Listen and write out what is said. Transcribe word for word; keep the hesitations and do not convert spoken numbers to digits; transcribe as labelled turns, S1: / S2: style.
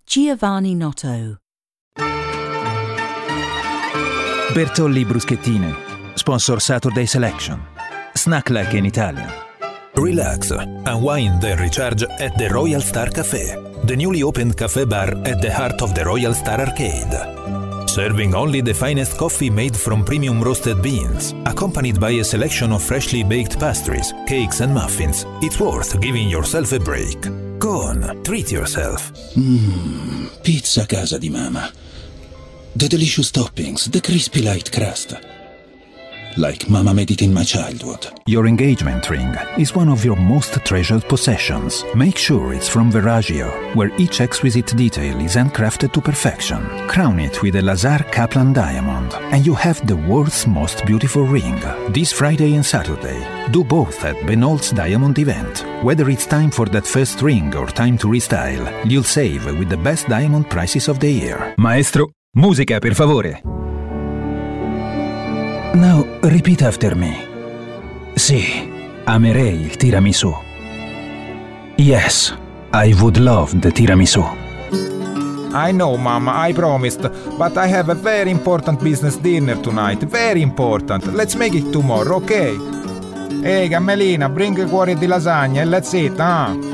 S1: Giovanni Notto.
S2: Bertolli Bruschettine, sponsor Saturday Selection. Snack like in Italian.
S3: Relax, unwind and recharge at the Royal Star Cafe, the newly opened cafe bar at the heart of the Royal Star Arcade. Serving only the finest coffee made from premium roasted beans, accompanied by a selection of freshly baked pastries, cakes and muffins. It's worth giving yourself a break. Go on, treat yourself.
S4: Mmm, pizza casa di mama. The delicious toppings, the crispy light crust. Like mama made it in my childhood.
S2: Your engagement ring is one of your most treasured possessions. Make sure it's from Veragio, where each exquisite detail is handcrafted to perfection. Crown it with a Lazar Kaplan diamond, and you have the world's most beautiful ring. This Friday and Saturday, do both at Benol's Diamond event. Whether it's time for that first ring or time to restyle, you'll save with the best diamond prices of the year.
S5: Maestro, musica per favore.
S2: Now, repeat after me. Sì, amerei il tiramisù. Yes, I would love the tiramisù.
S6: I know, Mama, I promised, but I have a very important business dinner tonight. Very important. Let's make it tomorrow, okay? Ehi, Gamelina, bring a cuore di lasagna and let's eat, ah?